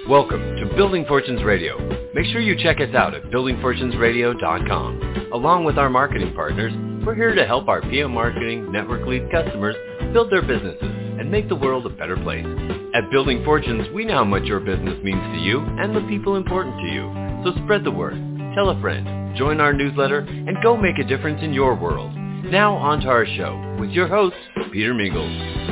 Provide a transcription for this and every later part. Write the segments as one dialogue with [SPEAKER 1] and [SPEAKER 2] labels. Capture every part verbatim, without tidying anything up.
[SPEAKER 1] Welcome to Building Fortunes Radio. Make sure you check us out at building fortunes radio dot com. Along with our marketing partners, we're here to help our P M Marketing Network Lead customers build their businesses and make the world a better place. At Building Fortunes, we know how much your business means to you and the people important to you. So spread the word, tell a friend, join our newsletter, and go make a difference in your world. Now on to our show with your host, Peter Mingles.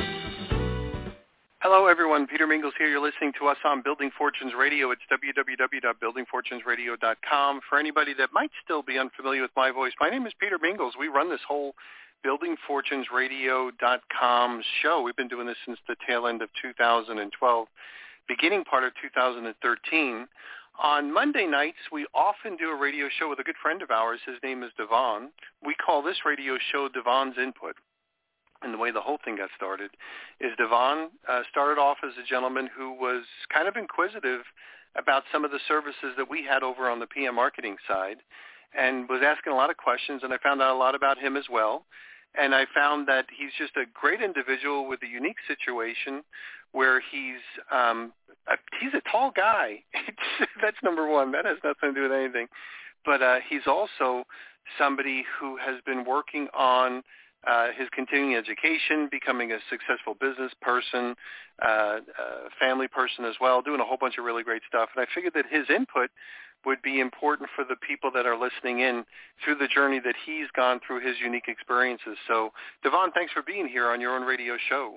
[SPEAKER 2] Hello, everyone. Peter Mingles here. You're listening to us on Building Fortunes Radio. It's w w w dot building fortunes radio dot com. For anybody that might still be unfamiliar with my voice, my name is Peter Mingles. We run this whole building fortunes radio dot com show. We've been doing this since the tail end of two thousand twelve, beginning part of two thousand thirteen. On Monday nights, we often do a radio show with a good friend of ours. His name is Devon. We call this radio show Devon's Input. And the way the whole thing got started is Devon uh, started off as a gentleman who was kind of inquisitive about some of the services that we had over on the P M marketing side and was asking a lot of questions, and I found out a lot about him as well. And I found that he's just a great individual with a unique situation where he's um, a, he's a tall guy. That's number one. That has nothing to do with anything. But uh, he's also somebody who has been working on Uh, his continuing education, becoming a successful business person, uh, uh, family person as well, doing a whole bunch of really great stuff. And I figured that his input would be important for the people that are listening in through the journey that he's gone through, his unique experiences. So, Devon, thanks for being here on your own radio show.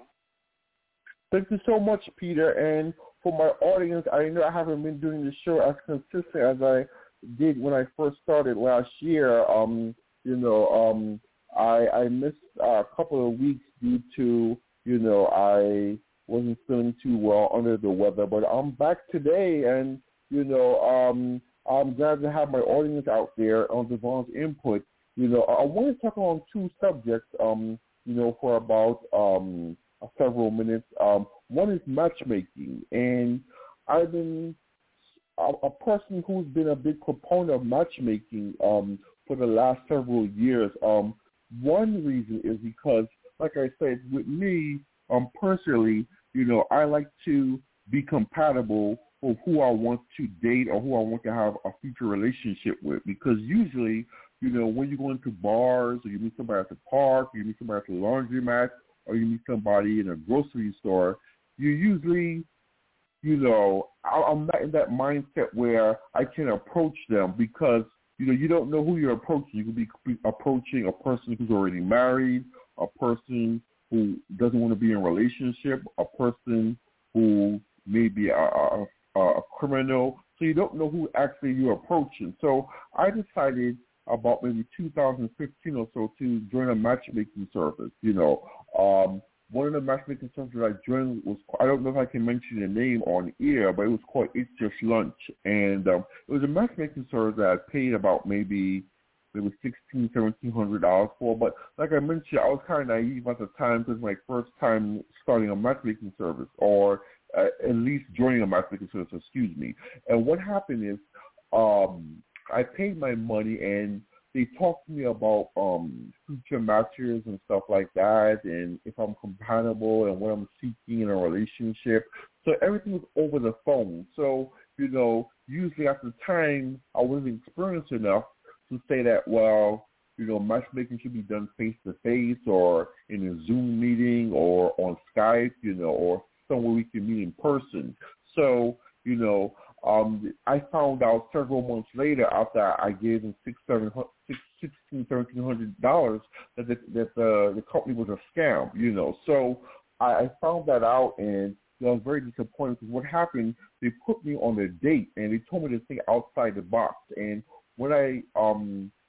[SPEAKER 3] Thank you so much, Peter. And for my audience, I know I haven't been doing the show as consistent as I did when I first started last year. Um, you know, um, I, I missed a couple of weeks due to, you know, I wasn't feeling too well under the weather. But I'm back today, and, you know, um, I'm glad to have my audience out there on Devon's Input. You know, I want to talk on two subjects, um, you know, for about um, several minutes. Um, one is matchmaking, and I've been a, a person who's been a big proponent of matchmaking um, for the last several years. Um, One reason is because, like I said, with me, um, personally, you know, I like to be compatible with who I want to date or who I want to have a future relationship with. Because usually, you know, when you go into bars or you meet somebody at the park, or you meet somebody at the laundromat, or you meet somebody in a grocery store, you usually, you know, I'm not in that mindset where I can approach them because, you know, you don't know who you're approaching. You could be approaching a person who's already married, a person who doesn't want to be in a relationship, a person who may be a, a, a criminal. So you don't know who actually you're approaching. So I decided about maybe two thousand fifteen or so to join a matchmaking service. You know, um, one of the matchmaking services I joined was, I don't know if I can mention the name on air, but it was called It's Just Lunch. And um, it was a matchmaking service that I paid about maybe maybe sixteen hundred dollars, seventeen hundred dollars for. But like I mentioned, I was kind of naive at the time because it was my first time starting a matchmaking service, or uh, at least joining a matchmaking service, excuse me. And what happened is um, I paid my money, and they talked to me about um, future matches and stuff like that, and if I'm compatible and what I'm seeking in a relationship. So everything was over the phone. So, you know, usually at the time, I wasn't experienced enough to say that, well, you know, matchmaking should be done face-to-face or in a Zoom meeting or on Skype, you know, or somewhere we can meet in person. So, you know, Um, I found out several months later after I gave them six, seven, six, sixteen, seventeen hundred dollars that the, that the the company was a scam. You know, so I, I found that out, and you know, I was very disappointed because what happened? They put me on a date, and they told me to think outside the box. And when I um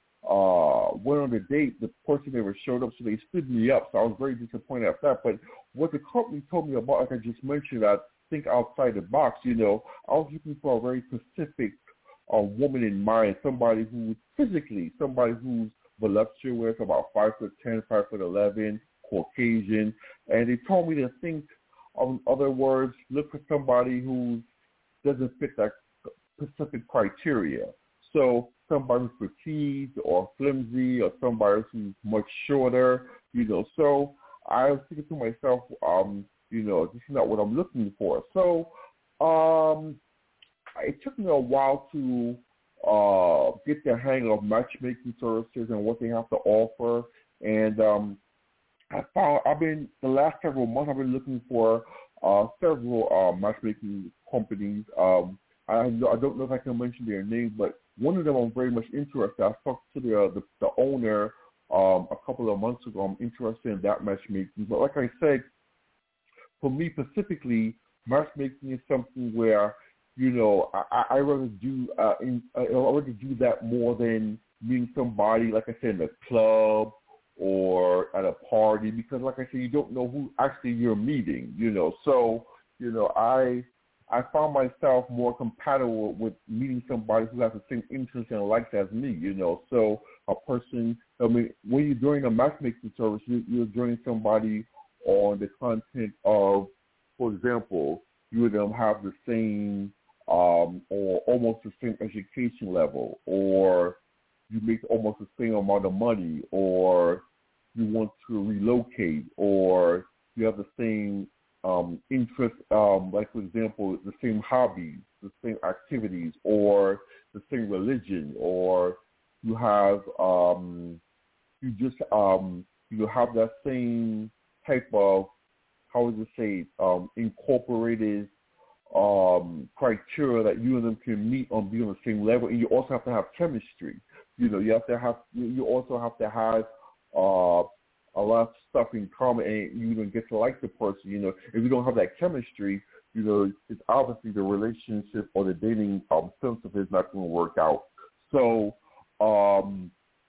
[SPEAKER 3] uh went on the date, the person never showed up, so they stood me up. So I was very disappointed at that. But what the company told me about, like I just mentioned, that think outside the box, you know, I was looking for a very specific uh, woman in mind, somebody who's physically, somebody who's voluptuous, about five foot ten, five foot eleven, Caucasian, and they told me to think, in other words, look for somebody who doesn't fit that specific criteria. So somebody who's petite or flimsy, or somebody who's much shorter, you know. So I was thinking to myself, um, you know, this is not what I'm looking for. So um, it took me a while to uh, get the hang of matchmaking services and what they have to offer. And um, I found I've been the last several months I've been looking for uh, several uh, matchmaking companies. Um, I, I don't know if I can mention their names, but one of them I'm very much interested. I talked to the the, the owner um, a couple of months ago. I'm interested in that matchmaking. But like I said, for me specifically, matchmaking is something where, you know, I, I rather do uh, in, I rather do that more than meeting somebody, like I said, in a club or at a party, because like I said, you don't know who actually you're meeting, you know. So, you know, I I found myself more compatible with meeting somebody who has the same interests and likes as me, you know. So a person, I mean, when you're doing a matchmaking service, you, you're joining somebody on the content of, for example, you and them have the same um, or almost the same education level, or you make almost the same amount of money, or you want to relocate, or you have the same um, interest, um, like, for example, the same hobbies, the same activities, or the same religion, or you have, um, you just, um, you have that same type of, how would you say, um, incorporated um, criteria that you and them can meet on being on the same level, and you also have to have chemistry. You know, you have to have, you also have to have uh, a lot of stuff in common, and you even get to like the person. You know, if you don't have that chemistry, you know, it's obviously the relationship or the dating um, sense of it is not going to work out. So, um,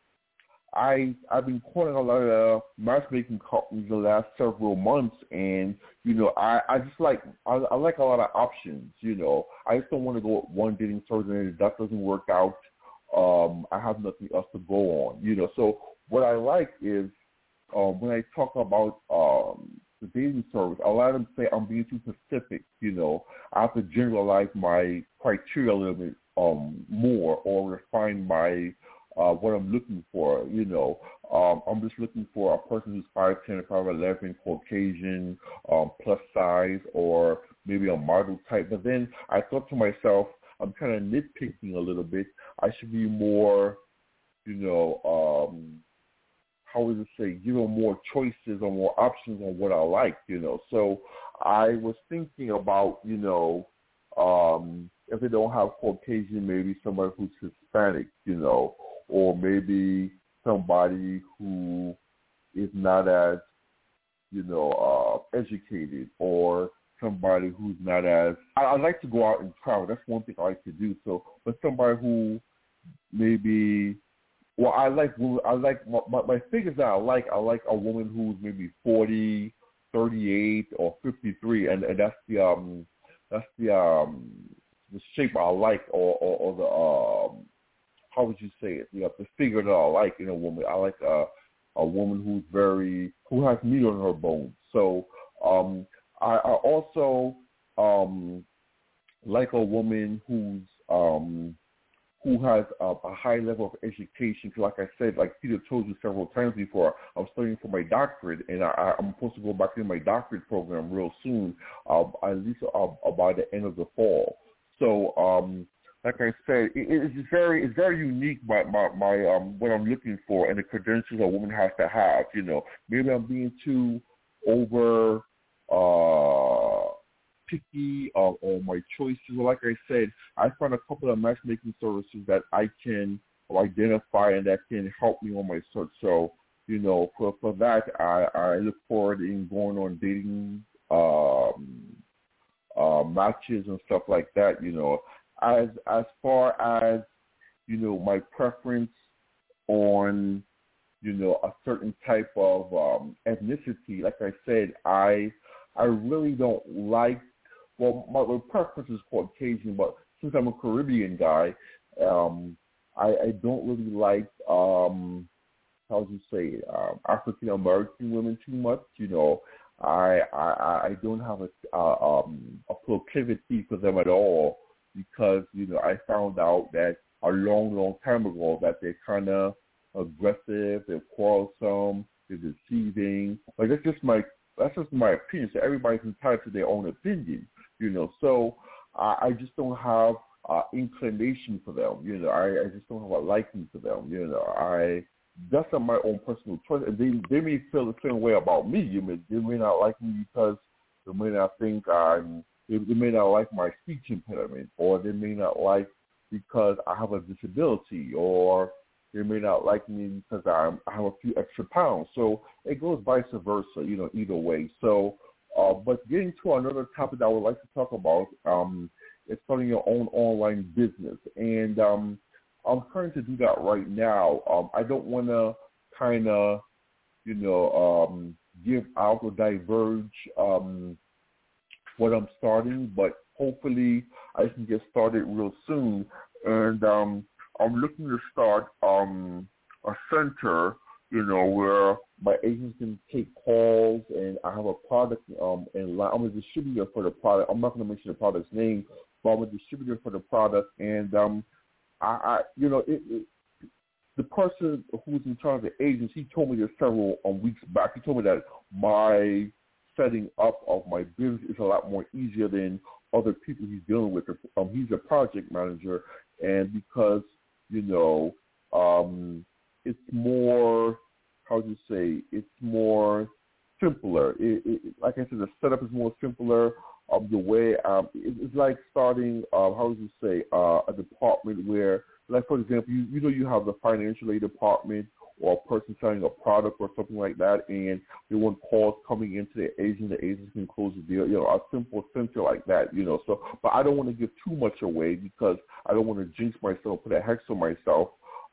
[SPEAKER 3] I I've been calling a lot of matchmaking companies the last several months, and you know, I, I just like I, I like a lot of options. You know, I just don't want to go with one dating service and if that doesn't work out, um, I have nothing else to go on. You know, so what I like is um, when I talk about um, the dating service, a lot of them say I'm being too specific. You know, I have to generalize my criteria a little bit um, more or refine my Uh, what I'm looking for, you know. Um, I'm just looking for a person who's five ten or five eleven, Caucasian, um, plus size, or maybe a model type. But then I thought to myself, I'm kind of nitpicking a little bit. I should be more, you know, um, how would you say, give them more choices or more options on what I like, you know. So I was thinking about, you know, um, if they don't have Caucasian, maybe somebody who's Hispanic, you know, or maybe somebody who is not as, you know, uh, educated, or somebody who's not as, I, I like to go out and travel. That's one thing I like to do. So, but somebody who maybe, well, I like, I like, my, my, my figures that I like, I like a woman who's maybe forty, thirty-eight, or fifty-three, and, and that's the, um, that's the, um, the shape I like, or, or, or the, um, how would you say it? You know, the figure that I like in a woman. I like a a woman who's very, who has meat on her bones. So um, I, I also um, like a woman who's um, who has a, a high level of education. Because like I said, like Peter told you several times before, I'm studying for my doctorate, and I, I'm supposed to go back in my doctorate program real soon, uh, at least uh, by the end of the fall. So um, like I said, it, it's very it's very unique. My my, my um what I'm looking for and the credentials a woman has to have. You know, maybe I'm being too over uh, picky uh, on my choices. Like I said, I found a couple of matchmaking services that I can identify and that can help me on my search. So you know, for for that, I, I look forward in going on dating um, uh, matches and stuff like that. You know. As as far as, you know, my preference on, you know, a certain type of um, ethnicity, like I said, I I really don't like, well, my, my preference is Caucasian, but since I'm a Caribbean guy, um, I, I don't really like, um, how would you say, um, African-American women too much, you know. I I, I don't have a, uh, um, a proclivity for them at all. Because, you know, I found out that a long, long time ago that they're kind of aggressive, they're quarrelsome, they're deceiving. Like, that's just my that's just my opinion. So everybody's entitled to their own opinion, you know. So I, I just don't have uh, inclination for them. You know, I, I just don't have a liking for them. You know, I that's not my own personal choice. And they they may feel the same way about me. You may they may not like me because they may not think I'm. They, they may not like my speech impediment, or they may not like because I have a disability, or they may not like me because I'm, I have a few extra pounds. So it goes vice versa, you know, either way. So, uh, but getting to another topic that I would like to talk about um, is starting your own online business. And um, I'm trying to do that right now. Um, I don't want to kind of, you know, um, give out or diverge um, what I'm starting, but hopefully I can get started real soon. And um, I'm looking to start um, a center, you know, where my agents can take calls, and I have a product, um, and I'm a distributor for the product. I'm not going to mention the product's name, but I'm a distributor for the product. And, um, I, I you know, it, it, the person who's in charge of the agents, he told me this several um, weeks back. He told me that my setting up of my business is a lot more easier than other people he's dealing with. Um, he's a project manager, and because, you know, um, it's more, how do you say, it's more simpler. It, it, like I said, the setup is more simpler. Um, the way, um, it, it's like starting, uh, how would you say, uh, a department where, like, for example, you, you know, you have the financial aid department, or a person selling a product or something like that, and they want calls coming into the agent, the agent can close the deal, you know, a simple center like that, you know. So, but I don't want to give too much away because I don't want to jinx myself, put a hex on myself.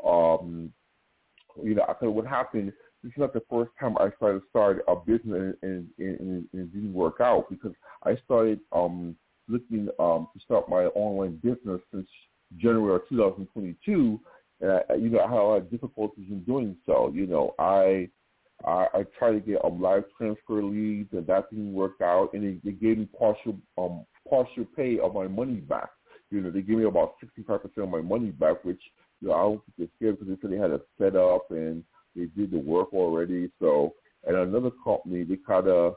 [SPEAKER 3] Um, you know, because what happened, this is not the first time I started to start a business and, and, and, and it didn't work out, because I started um, looking um, to start my online business since January of two thousand twenty-two. And I, you know, I had a lot of difficulties in doing so. You know, I I, I tried to get um, live transfer leads, and that didn't work out. And they, they gave me partial um partial pay of my money back. You know, they gave me about sixty-five percent of my money back, which, you know, I don't think they're scared, because they said they had it set up and they did the work already. So, and another company, they kind of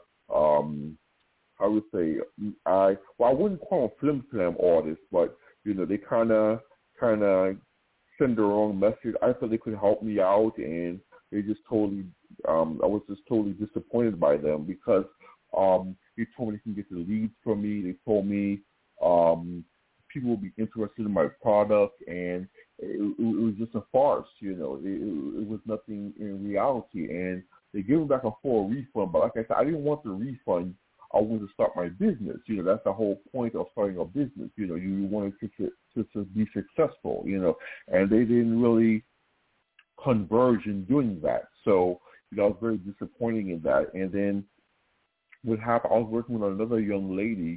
[SPEAKER 3] um I would say I well I wouldn't call them flim flam artists, but you know, they kind of kind of send the wrong message. I thought they could help me out, and they just totally, um, I was just totally disappointed by them, because um, they told me they can get the leads from me. They told me um, people will be interested in my product, and it, it was just a farce, you know. It, it was nothing in reality, and they gave me back a full refund, but like I said, I didn't want the refund. I wanted to start my business. You know, that's the whole point of starting a business. You know, you wanted to, to, to be successful, you know, and they didn't really converge in doing that. So, you know, I was very disappointing in that. And then what happened, I was working with another young lady,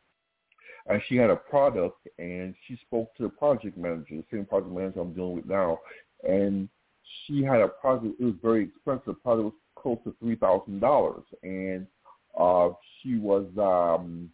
[SPEAKER 3] and she had a product, and she spoke to the project manager, the same project manager I'm dealing with now, and she had a project. It was very expensive. The project was close to three thousand dollars, and Uh, she was um,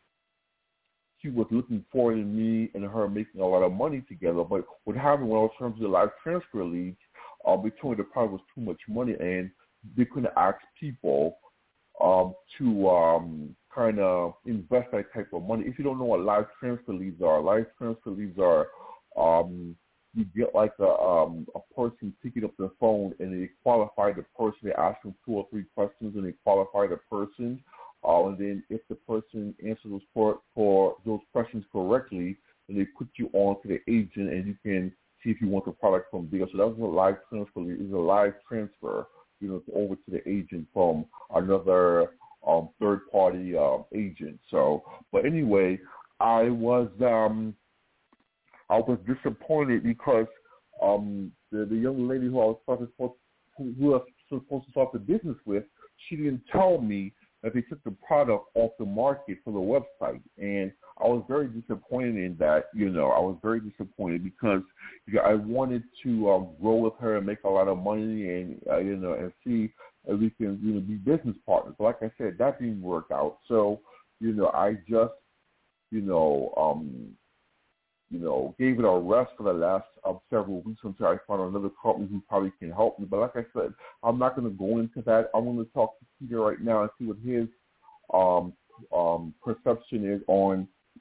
[SPEAKER 3] she was looking forward to me and her making a lot of money together. But what happened when I was trying to do the live transfer leads, uh, we told her the product was too much money, and they couldn't ask people um, to um, kind of invest that type of money. If you don't know what live transfer leads are, live transfer leads are um, you get like a um, a person picking up the phone, and they qualify the person. They ask them two or three questions, and they qualify the person. Uh, and then if the person answers those for, for those questions correctly, then they put you on to the agent, and you can see if you want the product from there. So that was a live transfer. It's a live transfer, you know, over to the agent from another um, third-party uh, agent. So, but anyway, I was. Um, I was disappointed because um, the, the young lady who I was supposed to, who, who I was supposed to start the business with, she didn't tell me that they took the product off the market for the website. And I was very disappointed in that, you know. I was very disappointed because, you know, I wanted to um, grow with her and make a lot of money, and, uh, you know, and see if we can, you know, be business partners. But like I said, that didn't work out. So, you know, I just, you know, um, you know, gave it a rest for the last um, several weeks until I found another company who probably can help me. But like I said, I'm not going to go into that. I'm going to talk to Peter right now and see what his um, um, perception is on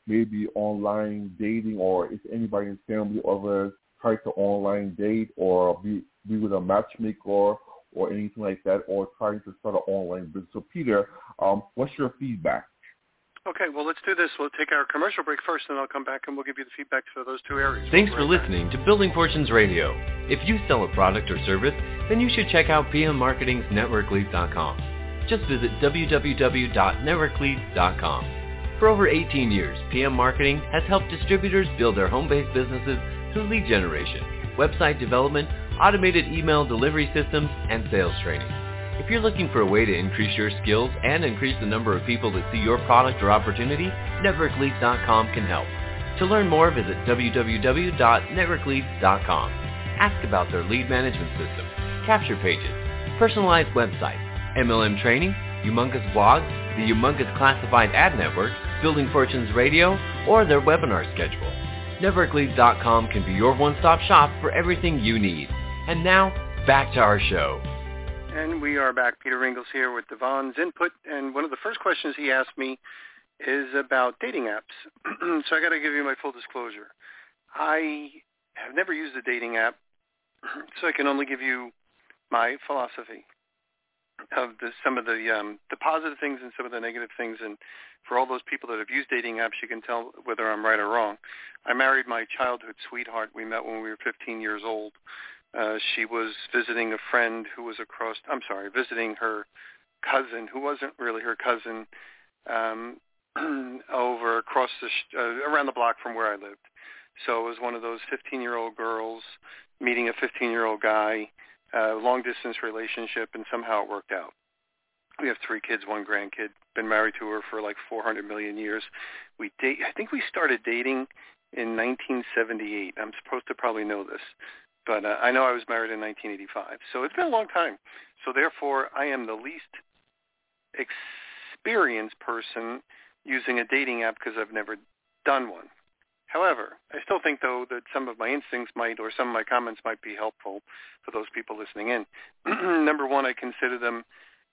[SPEAKER 3] maybe online dating, or if anybody in family ever tried to online date or be, be with a matchmaker or anything like that, or trying to start an online business. So, Peter, um, what's your feedback?
[SPEAKER 2] Okay, well, let's do this. We'll take our commercial break first, and I'll come back and we'll give you the feedback for those two areas.
[SPEAKER 1] Thanks
[SPEAKER 2] we'll
[SPEAKER 1] for
[SPEAKER 2] right
[SPEAKER 1] listening back. to Building Fortunes Radio. If you sell a product or service, then you should check out P M Marketing's Network Leads dot com. Just visit w w w dot network leads dot com. For over eighteen years, P M Marketing has helped distributors build their home-based businesses through lead generation, website development, automated email delivery systems, and sales training. If you're looking for a way to increase your skills and increase the number of people that see your product or opportunity, Network Leads dot com can help. To learn more, visit w w w dot network leads dot com. Ask about their lead management system, capture pages, personalized websites, M L M training, humongous blogs, the humongous classified ad network, Building Fortunes Radio, or their webinar schedule. Network Leads dot com can be your one-stop shop for everything you need. And now, back to our show.
[SPEAKER 2] And we are back. Peter Mingles here with Devon's input. And one of the first questions he asked me is about dating apps. So I got to give you my full disclosure. I have never used a dating app, so I can only give you my philosophy of the, some of the um, the positive things and some of the negative things. And for all those people that have used dating apps, you can tell whether I'm right or wrong. I married my childhood sweetheart. We met when we were fifteen years old. Uh, she was visiting a friend who was across, I'm sorry, visiting her cousin, who wasn't really her cousin, um, over across the, sh- uh, around the block from where I lived. So it was one of those fifteen-year-old girls meeting a fifteen-year-old guy, uh, long-distance relationship, and somehow it worked out. We have three kids, one grandkid, been married to her for like four hundred million years. We date, I think we started dating in nineteen seventy-eight. I'm supposed to probably know this. But uh, I know I was married in nineteen eighty-five, so it's been a long time. So therefore, I am the least experienced person using a dating app because I've never done one. However, I still think, though, that some of my instincts might, or some of my comments might be helpful for those people listening in. Number one, I consider them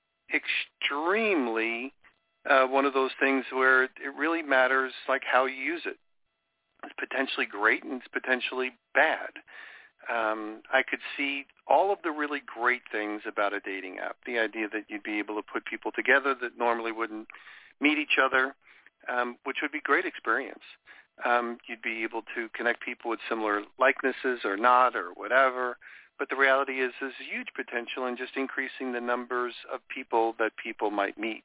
[SPEAKER 2] extremely uh, one of those things where it really matters, like, how you use it. It's potentially great and it's potentially bad. Um, I could see all of the really great things about a dating app. The idea that you'd be able to put people together that normally wouldn't meet each other, um, which would be a great experience. Um, you'd be able to connect people with similar likenesses or not or whatever. But the reality is there's huge potential in just increasing the numbers of people that people might meet.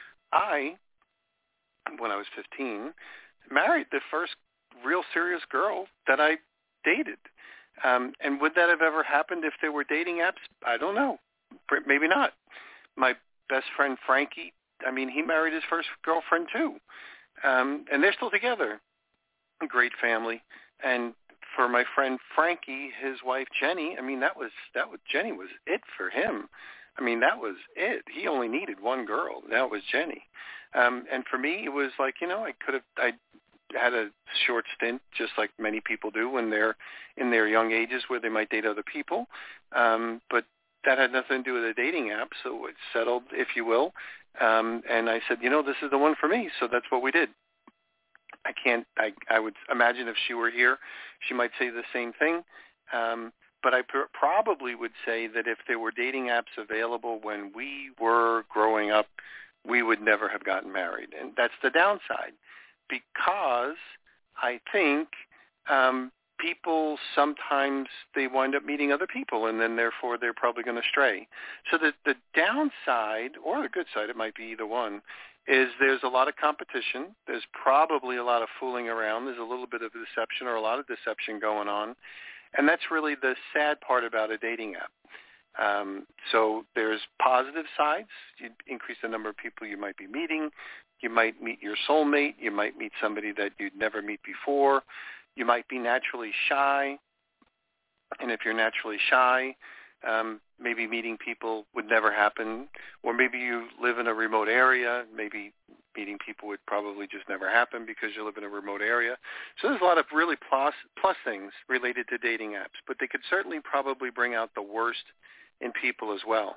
[SPEAKER 2] I, when I was fifteen, married the first real serious girl that I dated. Um, and would that have ever happened if there were dating apps? I don't know. Maybe not. My best friend, Frankie, I mean, he married his first girlfriend, too. Um, and they're still together. A great family. And for my friend Frankie, his wife, Jenny, I mean, that was, that was, Jenny was it for him. I mean, that was it. He only needed one girl. That was Jenny. Um, and for me, it was like, you know, I could have, I had a short stint, just like many people do when they're in their young ages, where they might date other people. Um, but that had nothing to do with a dating app, so it settled, if you will. Um, and I said, you know, this is the one for me, so that's what we did. I can't, I, I would imagine if she were here, she might say the same thing. Um, but I pr- probably would say that if there were dating apps available when we were growing up, we would never have gotten married. And that's the downside. Because I think um, people sometimes, they wind up meeting other people, and then therefore they're probably going to stray. So the, the downside, or the good side, it might be either one, is there's a lot of competition. There's probably a lot of fooling around. There's a little bit of deception, or a lot of deception going on. And that's really the sad part about a dating app. Um, so there's positive sides. You increase the number of people you might be meeting. You might meet your soulmate. You might meet somebody that you'd never meet before. You might be naturally shy. And if you're naturally shy, um, maybe meeting people would never happen. Or maybe you live in a remote area. Maybe meeting people would probably just never happen because you live in a remote area. So there's a lot of really plus, plus things related to dating apps. But they could certainly probably bring out the worst in people as well.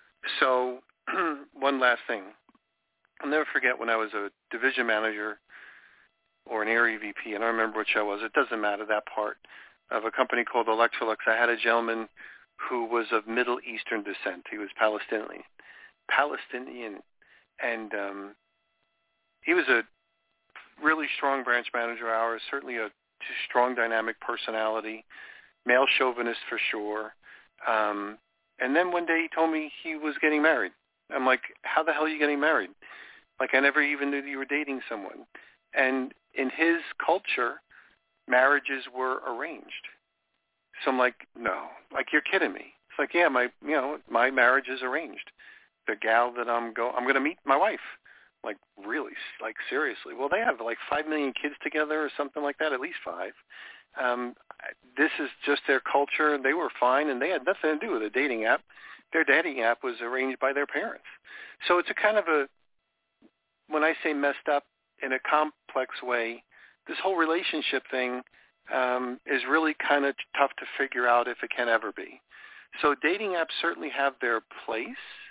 [SPEAKER 2] So one last thing. I'll never forget when I was a division manager or an area V P. I don't remember which I was. It doesn't matter, that part, of a company called Electrolux. I had a gentleman who was of Middle Eastern descent. He was Palestinian. Palestinian. And um, he was a really strong branch manager of ours, certainly a strong dynamic personality, male chauvinist for sure. Um, and then one day he told me he was getting married. I'm like, how the hell are you getting married? Like, I never even knew that you were dating someone. And in his culture, marriages were arranged. So I'm like, no, like, you're kidding me. It's like, yeah, my, you know, my marriage is arranged. The gal that I'm go, I'm going to meet my wife. Like, really, like, seriously. Well, they have like five million kids together or something like that, at least five. Um, this is just their culture. They were fine, and they had nothing to do with a dating app. Their dating app was arranged by their parents. So it's a kind of a, when I say messed up in a complex way, this whole relationship thing um, is really kind of tough to figure out if it can ever be. So dating apps certainly have their place.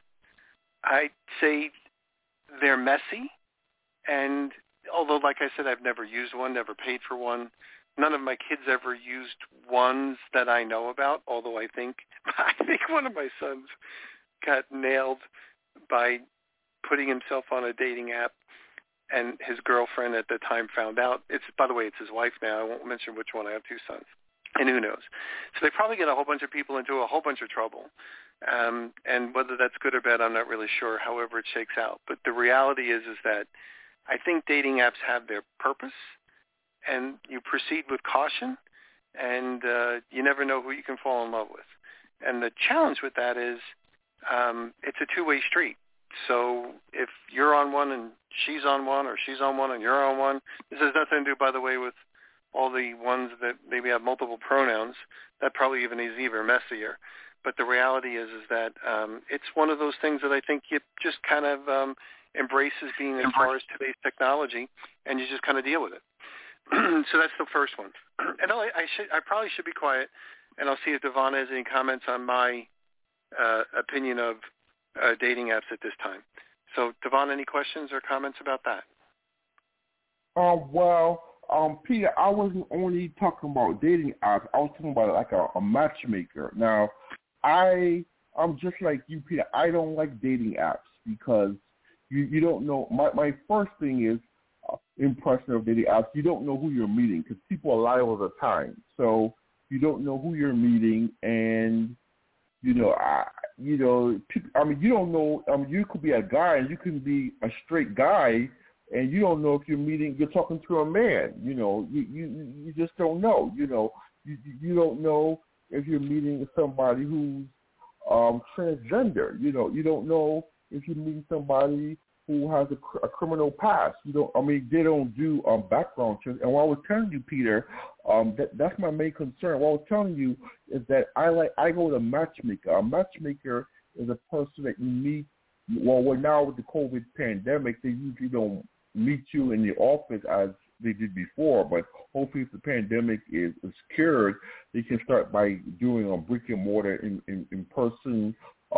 [SPEAKER 2] I'd say they're messy, and although, like I said, I've never used one, never paid for one, none of my kids ever used ones that I know about, although I think I think one of my sons got nailed by putting himself on a dating app, and his girlfriend at the time found out. It's, by the way, it's his wife now. I won't mention which one. I have two sons. And who knows? So they probably get a whole bunch of people into a whole bunch of trouble. Um, and whether that's good or bad, I'm not really sure, however it shakes out. But the reality is is that I think dating apps have their purpose, and you proceed with caution, and uh, you never know who you can fall in love with. And the challenge with that is um, it's a two-way street. So if you're on one and she's on one, or she's on one and you're on one, this has nothing to do, by the way, with all the ones that maybe have multiple pronouns. That probably even is even messier. But the reality is is that um, it's one of those things that I think you just kind of um, embrace as being as far as today's technology, and you just kind of deal with it. So that's the first one. And I, I should, I probably should be quiet, and I'll see if Devon has any comments on my uh, opinion of uh, dating apps at this time. So, Devon, any questions or comments about that?
[SPEAKER 3] Uh, well, um, Peter, I wasn't only talking about dating apps. I was talking about like a, a matchmaker. Now, I, I'm just like you, Peter. I don't like dating apps because you, you don't know. My, my first thing is uh, impression of dating apps. You don't know who you're meeting because people lie all the time. So you don't know who you're meeting, and you know, I, you know, I mean, you don't know. I mean, you could be a guy and you can be a straight guy, and you don't know if you're meeting, you're talking to a man. You know, you you, you just don't know. You know, you you don't know if you're meeting somebody who's um, transgender. You know, you don't know if you're meeting somebody who has a, a criminal past. You don't. I mean, they don't do um, background checks. And what I was telling you, Peter, um, that, that's my main concern. What I was telling you is that I like I go to a matchmaker. A matchmaker is a person that you meet. Well, well now with the COVID pandemic, they usually don't meet you in the office as they did before. But hopefully, if the pandemic is, is cured, they can start by doing a brick and mortar in in, in person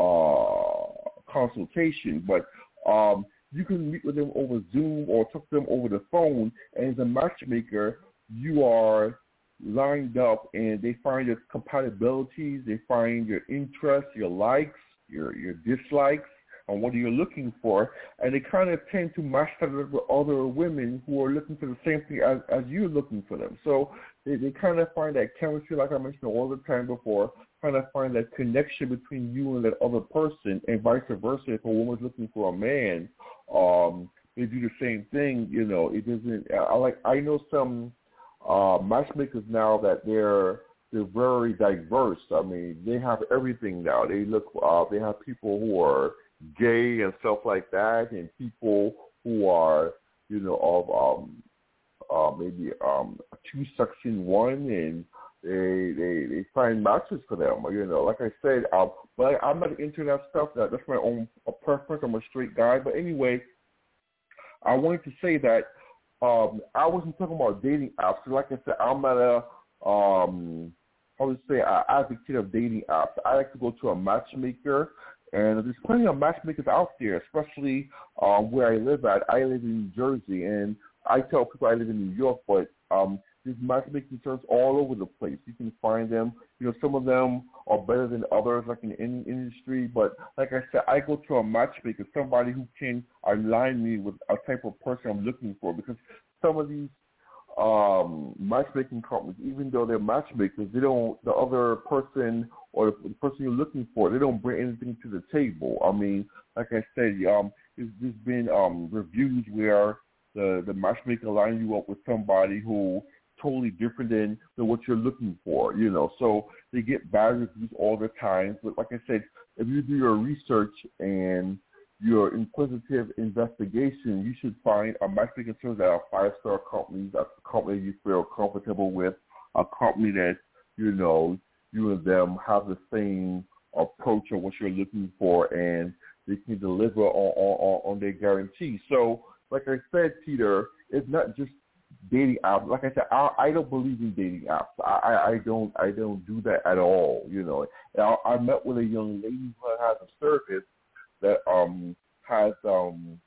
[SPEAKER 3] uh, consultation. But um, you can meet with them over Zoom or talk to them over the phone, and as a matchmaker, you are lined up, and they find your compatibilities, they find your interests, your likes, your your dislikes, and what you're looking for, and they kind of tend to match that with other women who are looking for the same thing as, as you're looking for them. So they, they kind of find that chemistry, like I mentioned all the time before, kind of find that connection between you and that other person, and vice versa. If a woman's looking for a man, um, they do the same thing. You know, it doesn't. I like. I know some uh, matchmakers now that they're they're very diverse. I mean, they have everything now. They look. Uh, they have people who are gay and stuff like that, and people who are, you know, of um, uh, maybe um, two section one, and they they they find matches for them. You know, like I said, um, but I'm not into that stuff. That that's my own preference. I'm a straight guy, but anyway, I wanted to say that um, I wasn't talking about dating apps. Like I said, I'm not a um, I would say an advocate of dating apps. I like to go to a matchmaker. And there's plenty of matchmakers out there, especially um, where I live at. I live in New Jersey, and I tell people I live in New York, but um, there's matchmaking services all over the place. You can find them. You know, some of them are better than others, like in any industry. But like I said, I go to a matchmaker, somebody who can align me with a type of person I'm looking for, because some of these um, matchmaking companies, even though they're matchmakers, they don't, the other person or the person you're looking for, they don't bring anything to the table. I mean, like I said, um, there's, there's been um, reviews where the, the matchmaker lines you up with somebody who totally different than, than what you're looking for, you know. So they get bad reviews all the time. But like I said, if you do your research and your inquisitive investigation, you should find a matchmaking service that are five-star companies, a company you feel comfortable with, a company that, you know, you and them have the same approach of what you're looking for, and they can deliver on, on, on their guarantee. So, like I said, Peter, it's not just dating apps. Like I said, I, I don't believe in dating apps. I, I don't I don't do that at all. You know, I, I met with a young lady who has a service that um has um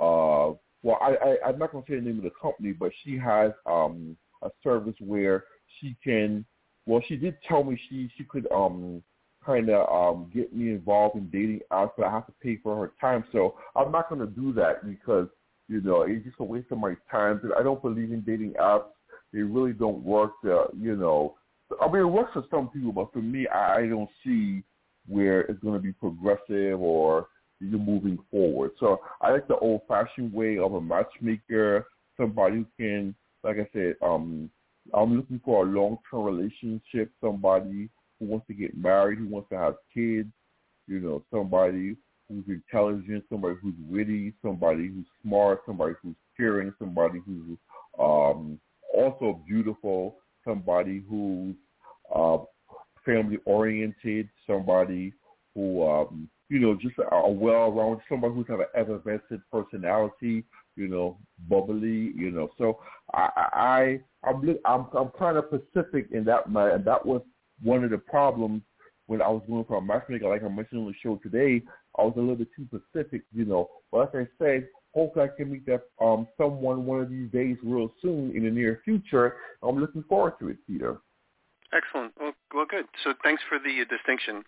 [SPEAKER 3] uh well I, I I'm not gonna say the name of the company, but she has um a service where she can well she did tell me she she could um kind of um get me involved in dating apps, but I have to pay for her time. So I'm not gonna do that because, you know, it's just a waste of my time. I don't believe in dating apps. They really don't work. Uh, you know, I mean, it works for some people, but for me, I, I don't see where it's going to be progressive or you're moving forward. So I like the old-fashioned way of a matchmaker, somebody who can, like I said, um, I'm looking for a long-term relationship, somebody who wants to get married, who wants to have kids, you know, somebody who's intelligent, somebody who's witty, somebody who's smart, somebody who's caring, somebody who's um, also beautiful, somebody who's uh, family-oriented, somebody who, um, you know, just a, a well-rounded, somebody who's got an effervescent personality, you know, bubbly, you know. So I, I, I'm, I'm, I'm kind of specific in that matter, and that was one of the problems when I was going for a matchmaker, like I mentioned on the show today. I was a little bit too specific, you know. But like I said, hopefully I can meet that um, someone one of these days real soon in the near future. I'm looking forward to it, Peter.
[SPEAKER 2] Excellent. Well, well good. So thanks for the distinction.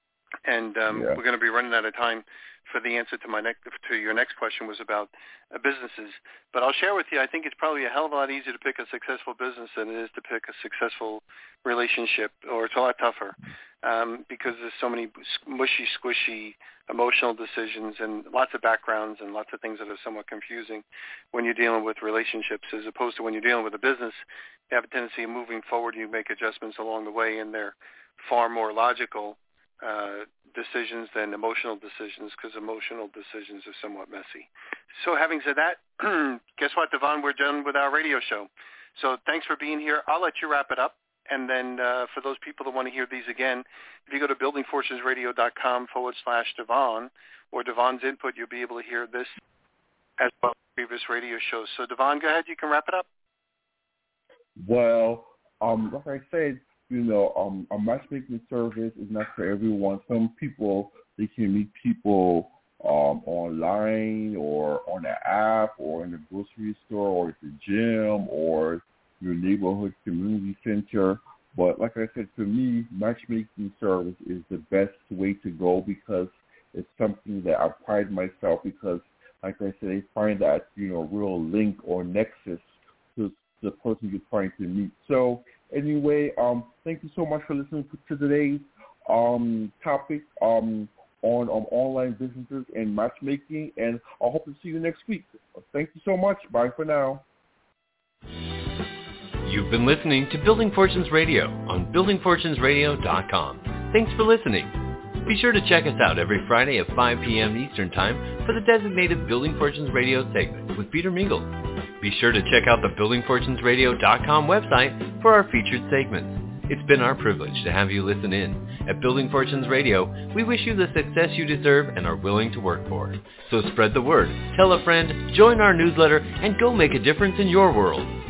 [SPEAKER 2] And um,
[SPEAKER 3] yeah.
[SPEAKER 2] we're going to be running out of time for the answer to my next to your next question was about uh, businesses. But I'll share with you, I think it's probably a hell of a lot easier to pick a successful business than it is to pick a successful relationship, or it's a lot tougher um, because there's so many mushy, squishy emotional decisions and lots of backgrounds and lots of things that are somewhat confusing when you're dealing with relationships, as opposed to when you're dealing with a business. You have a tendency of moving forward. You make adjustments along the way, and they're far more logical Uh, decisions than emotional decisions, because emotional decisions are somewhat messy. So having said that, guess what, Devon? We're done with our radio show. So thanks for being here. I'll let you wrap it up. And then uh, for those people that want to hear these again, if you go to buildingfortunesradio.com forward slash Devon or Devon's Input, you'll be able to hear this as well as previous radio shows. So Devon, go ahead. You can wrap it up.
[SPEAKER 3] Well, um, like I said, you know, um, a matchmaking service is not for everyone. Some people, they can meet people um, online or on an app or in the grocery store or at the gym or your neighborhood community center. But like I said, for me, matchmaking service is the best way to go because it's something that I pride myself because, like I said, they find that, you know, real link or nexus to the person you're trying to meet. So anyway, um, thank you so much for listening to today's um, topic um, on um, online businesses and matchmaking, and I hope to see you next week. Thank you so much. Bye for now.
[SPEAKER 1] You've been listening to Building Fortunes Radio on building fortunes radio dot com. Thanks for listening. Be sure to check us out every Friday at five p.m. Eastern Time for the designated Building Fortunes Radio segment with Peter Mingles. Be sure to check out the building fortunes radio dot com website for our featured segments. It's been our privilege to have you listen in. At Building Fortunes Radio, we wish you the success you deserve and are willing to work for. So spread the word, tell a friend, join our newsletter, and go make a difference in your world.